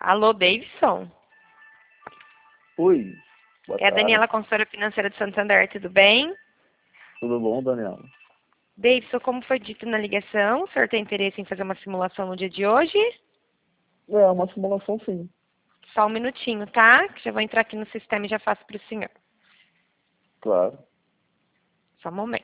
Alô, Davidson? Oi, boa É a tarde. Daniela, consultora financeira de Santander, tudo bem? Tudo bom, Daniela? Davidson, como foi dito na ligação, o senhor tem interesse em fazer uma simulação no dia de hoje? É uma simulação, sim. Só um minutinho, tá? Que já vou entrar aqui no sistema e já faço para o senhor. Claro. Só um momento.